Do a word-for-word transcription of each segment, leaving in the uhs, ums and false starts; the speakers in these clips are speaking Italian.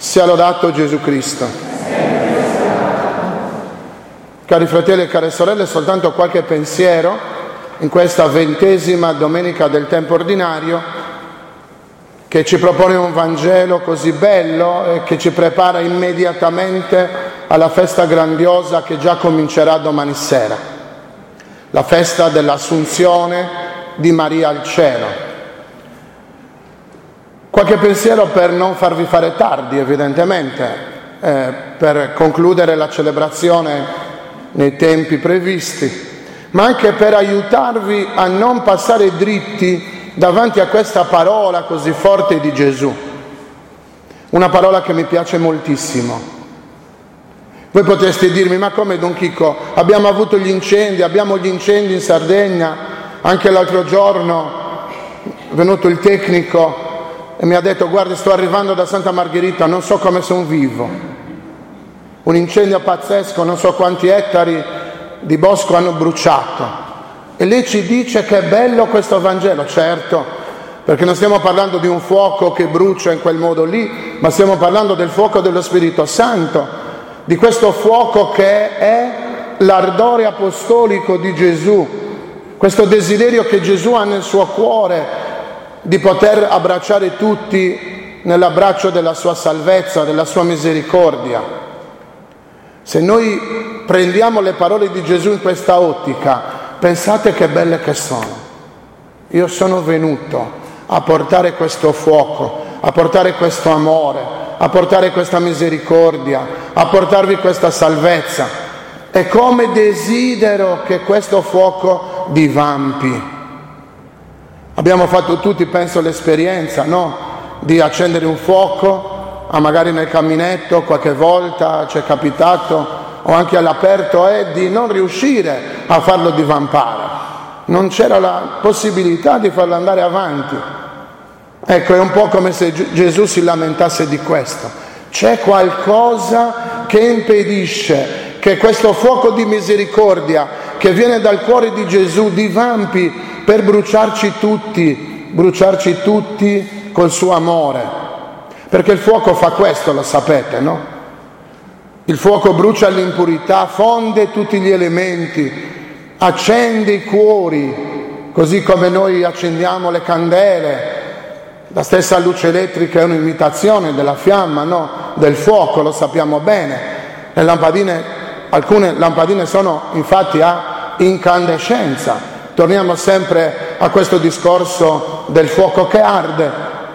Sia lodato Gesù Cristo. Cari fratelli e care sorelle, soltanto qualche pensiero in questa ventesima domenica del tempo ordinario che ci propone un Vangelo così bello e che ci prepara immediatamente alla festa grandiosa che già comincerà domani sera, la festa dell'Assunzione di Maria al cielo. Qualche pensiero per non farvi fare tardi, evidentemente, eh, per concludere la celebrazione nei tempi previsti, ma anche per aiutarvi a non passare dritti davanti a questa parola così forte di Gesù. Una parola che mi piace moltissimo. Voi potreste dirmi, ma come Don Chicco? Abbiamo avuto gli incendi, abbiamo gli incendi in Sardegna, anche l'altro giorno è venuto il tecnico e mi ha detto, guardi, sto arrivando da Santa Margherita, non so come sono vivo. Un incendio pazzesco, non so quanti ettari di bosco hanno bruciato. E lei ci dice che è bello questo Vangelo, certo, perché non stiamo parlando di un fuoco che brucia in quel modo lì, ma stiamo parlando del fuoco dello Spirito Santo, di questo fuoco che è l'ardore apostolico di Gesù, questo desiderio che Gesù ha nel suo cuore di poter abbracciare tutti nell'abbraccio della sua salvezza, della sua misericordia. Se noi prendiamo le parole di Gesù in questa ottica, pensate che belle che sono. Io sono venuto a portare questo fuoco, a portare questo amore, a portare questa misericordia, a portarvi questa salvezza. E come desidero che questo fuoco divampi. Abbiamo fatto tutti, penso, l'esperienza, no? Di accendere un fuoco, a magari nel caminetto, qualche volta ci è capitato, o anche all'aperto, e di non riuscire a farlo divampare. Non c'era la possibilità di farlo andare avanti. Ecco, è un po' come se Gesù si lamentasse di questo. C'è qualcosa che impedisce che questo fuoco di misericordia che viene dal cuore di Gesù divampi per bruciarci tutti, bruciarci tutti col suo amore. Perché il fuoco fa questo, lo sapete, no? Il fuoco brucia l'impurità, fonde tutti gli elementi, accende i cuori, così come noi accendiamo le candele. La stessa luce elettrica è un'imitazione della fiamma, no? Del fuoco, lo sappiamo bene. Le lampadine, alcune lampadine sono infatti a incandescenza. Torniamo sempre a questo discorso del fuoco che arde.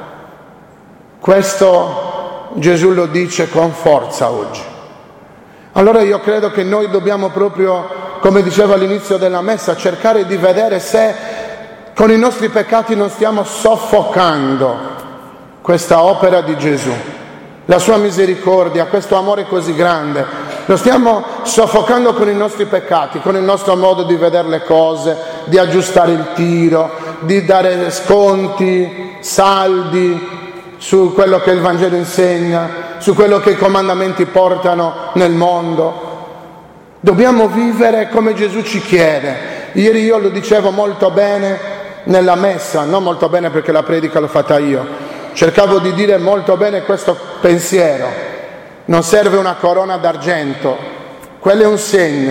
Questo Gesù lo dice con forza oggi. Allora io credo che noi dobbiamo proprio, come dicevo all'inizio della messa, cercare di vedere se con i nostri peccati non stiamo soffocando questa opera di Gesù, la sua misericordia, questo amore così grande. Lo stiamo soffocando con i nostri peccati, con il nostro modo di vedere le cose, di aggiustare il tiro, di dare sconti, saldi su quello che il Vangelo insegna, su quello che i comandamenti portano nel mondo. Dobbiamo vivere come Gesù ci chiede. Ieri io lo dicevo molto bene nella messa, non molto bene perché la predica l'ho fatta io, cercavo di dire molto bene questo pensiero. Non serve una corona d'argento, quello è un segno.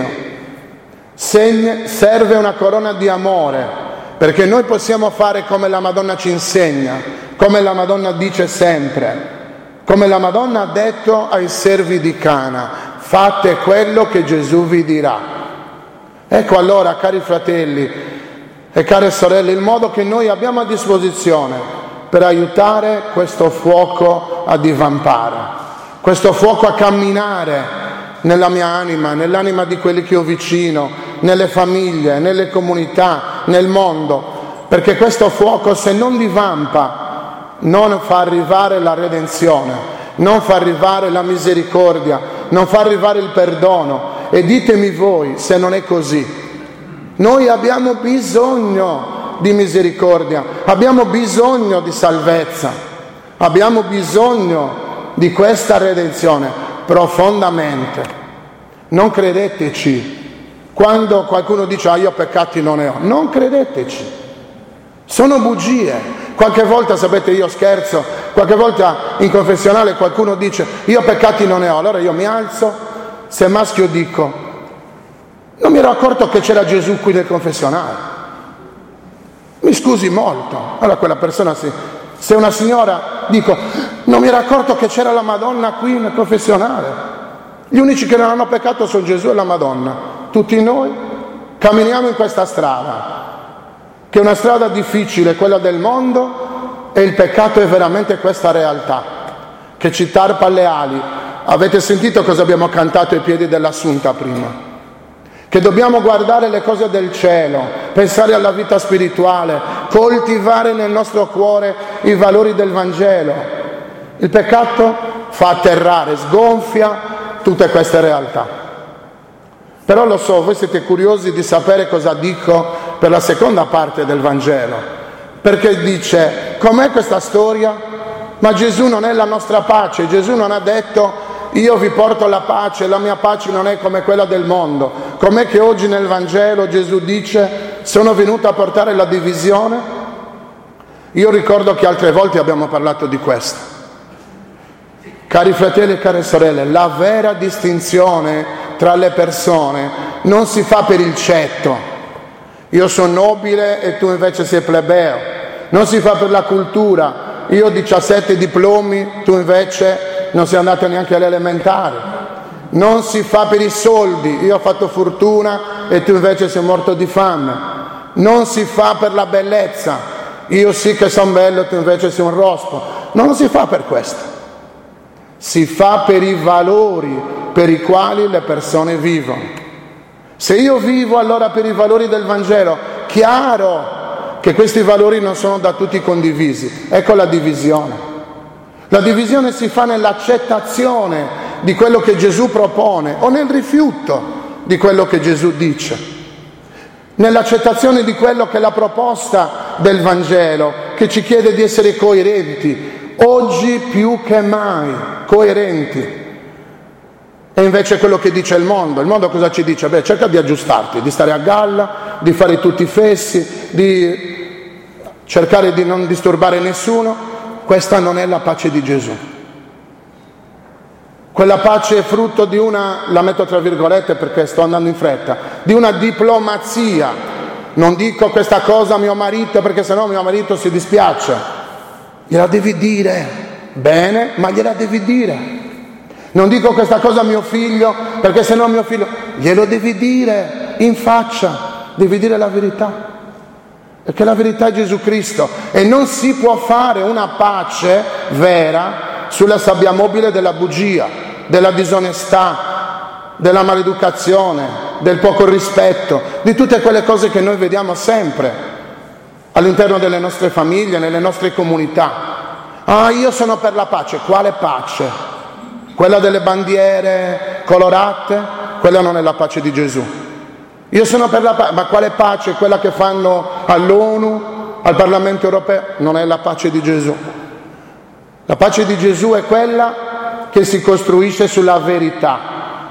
Segn- serve una corona di amore, perché noi possiamo fare come la Madonna ci insegna, come la Madonna dice sempre, come la Madonna ha detto ai servi di Cana, fate quello che Gesù vi dirà. Ecco allora, cari fratelli e care sorelle, il modo che noi abbiamo a disposizione per aiutare questo fuoco a divampare. Questo fuoco a camminare nella mia anima, nell'anima di quelli che ho vicino, nelle famiglie, nelle comunità, nel mondo, perché questo fuoco, se non divampa, non fa arrivare la redenzione, non fa arrivare la misericordia, non fa arrivare il perdono. E ditemi voi se non è così. Noi abbiamo bisogno di misericordia, abbiamo bisogno di salvezza, abbiamo bisogno di questa redenzione profondamente. Non credeteci quando qualcuno dice ah io peccati non ne ho, non credeteci, sono bugie. Qualche volta, sapete, io scherzo, Qualche volta in confessionale qualcuno dice io peccati non ne ho, allora io mi alzo, se maschio dico non mi ero accorto che c'era Gesù qui nel confessionale, mi scusi molto. Allora quella persona si... Se una signora dico non mi ero accorto che c'era la Madonna qui nel confessionale, gli unici che non hanno peccato sono Gesù e la Madonna. Tutti noi camminiamo in questa strada, che è una strada difficile, quella del mondo, e il peccato è veramente questa realtà che ci tarpa alle ali. Avete sentito cosa abbiamo cantato ai piedi dell'Assunta prima? Che dobbiamo guardare le cose del cielo, pensare alla vita spirituale, coltivare nel nostro cuore i valori del Vangelo. Il peccato fa atterrare, sgonfia tutte queste realtà. Però lo so, voi siete curiosi di sapere cosa dico per la seconda parte del Vangelo, perché dice, com'è questa storia? Ma Gesù non è la nostra pace, Gesù non ha detto io vi porto la pace, la mia pace non è come quella del mondo. Com'è che oggi nel Vangelo Gesù dice sono venuto a portare la divisione? Io ricordo che altre volte abbiamo parlato di questo. Cari fratelli e care sorelle, la vera distinzione tra le persone non si fa per il cetto. Io sono nobile e tu invece sei plebeo. Non si fa per la cultura. Io ho diciassette diplomi, tu invece non sei andato neanche alle elementari. Non si fa per i soldi. Io ho fatto fortuna e tu invece sei morto di fame. Non si fa per la bellezza. Io sì che sono bello e tu invece sei un rospo. Non si fa per questo. Si fa per i valori per i quali le persone vivono. Se io vivo allora per i valori del Vangelo, chiaro che questi valori non sono da tutti condivisi. Ecco la divisione. La divisione si fa nell'accettazione di quello che Gesù propone o nel rifiuto di quello che Gesù dice. Nell'accettazione di quello che è la proposta del Vangelo, che ci chiede di essere coerenti, oggi più che mai coerenti. E invece quello che dice il mondo, il mondo cosa ci dice? Beh, cerca di aggiustarti, di stare a galla, di fare tutti i fessi, di cercare di non disturbare nessuno. Questa non è la pace di Gesù. Quella pace è frutto di una, la metto tra virgolette perché sto andando in fretta, di una diplomazia. Non dico questa cosa a mio marito perché sennò mio marito si dispiace. Gliela devi dire, bene, ma gliela devi dire. Non dico questa cosa a mio figlio perché sennò mio figlio, glielo devi dire in faccia, devi dire la verità. Perché la verità è Gesù Cristo e non si può fare una pace vera sulla sabbia mobile della bugia, della disonestà, della maleducazione, del poco rispetto, di tutte quelle cose che noi vediamo sempre all'interno delle nostre famiglie, nelle nostre comunità. Ah, io sono per la pace. Quale pace? Quella delle bandiere colorate? Quella non è la pace di Gesù. Io sono per la pace, ma quale pace? Quella che fanno all'ONU, al Parlamento europeo? Non è la pace di Gesù. La pace di Gesù è quella che si costruisce sulla verità.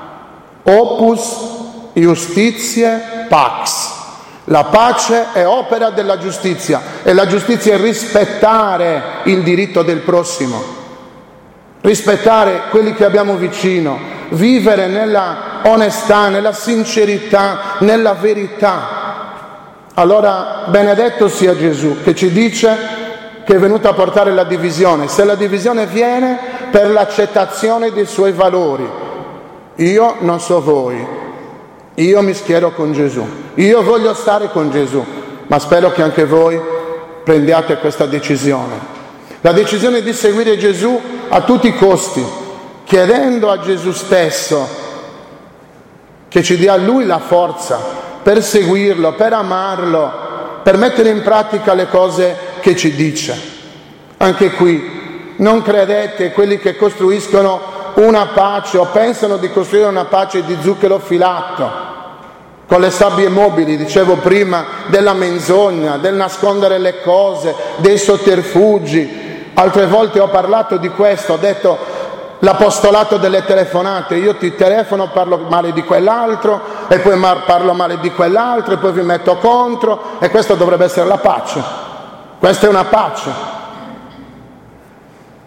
Opus Iustitiae Pax. La pace è opera della giustizia e la giustizia è rispettare il diritto del prossimo, rispettare quelli che abbiamo vicino, vivere nella onestà, nella sincerità, nella verità. Allora benedetto sia Gesù che ci dice che è venuto a portare la divisione. Se la divisione viene per l'accettazione dei suoi valori, io non so voi, io mi schiero con Gesù, io voglio stare con Gesù, ma spero che anche voi prendiate questa decisione. La decisione di seguire Gesù a tutti i costi, chiedendo a Gesù stesso che ci dia a Lui la forza per seguirlo, per amarlo, per mettere in pratica le cose che ci dice. Anche qui, non credete quelli che costruiscono una pace o pensano di costruire una pace di zucchero filato, con le sabbie mobili, dicevo prima, della menzogna, del nascondere le cose, dei sotterfugi. Altre volte ho parlato di questo, ho detto l'apostolato delle telefonate, io ti telefono, parlo male di quell'altro e poi parlo male di quell'altro e poi vi metto contro, e questa dovrebbe essere la pace. Questa è una pace.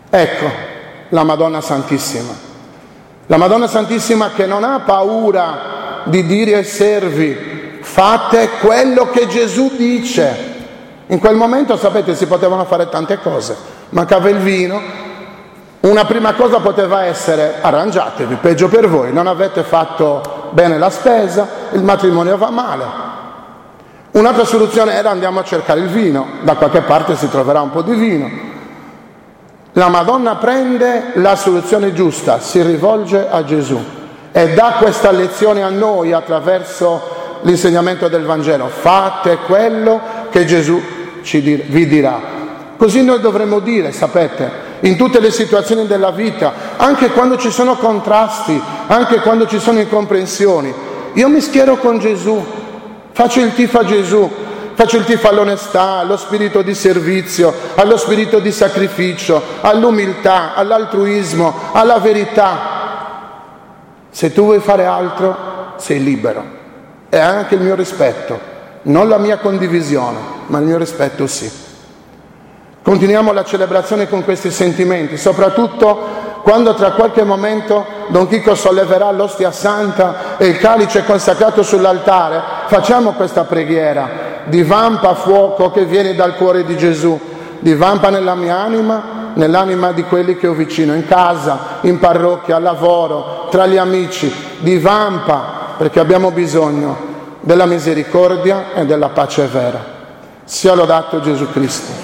Ecco la Madonna Santissima. La Madonna Santissima che non ha paura di dire ai servi: fate quello che Gesù dice. In quel momento, sapete, si potevano fare tante cose. Mancava il vino. Una prima cosa poteva essere: arrangiatevi, peggio per voi, non avete fatto bene la spesa, il matrimonio va male. Un'altra soluzione era: andiamo a cercare il vino, da qualche parte si troverà un po' di vino. La Madonna prende la soluzione giusta, si rivolge a Gesù e dà questa lezione a noi attraverso l'insegnamento del Vangelo: fate quello che Gesù ci dir- vi dirà. Così noi dovremmo dire, sapete, in tutte le situazioni della vita, anche quando ci sono contrasti, anche quando ci sono incomprensioni: io mi schiero con Gesù, faccio il tifo a Gesù, faccio il tifo all'onestà, allo spirito di servizio, allo spirito di sacrificio, all'umiltà, all'altruismo, alla verità. Se tu vuoi fare altro, sei libero. E anche il mio rispetto, non la mia condivisione, ma il mio rispetto sì. Continuiamo la celebrazione con questi sentimenti, soprattutto quando tra qualche momento Don Chico solleverà l'ostia santa e il calice consacrato sull'altare. Facciamo questa preghiera: divampa fuoco che viene dal cuore di Gesù, divampa nella mia anima, nell'anima di quelli che ho vicino, in casa, in parrocchia, al lavoro, tra gli amici. Divampa, perché abbiamo bisogno della misericordia e della pace vera. Sia lodato Gesù Cristo.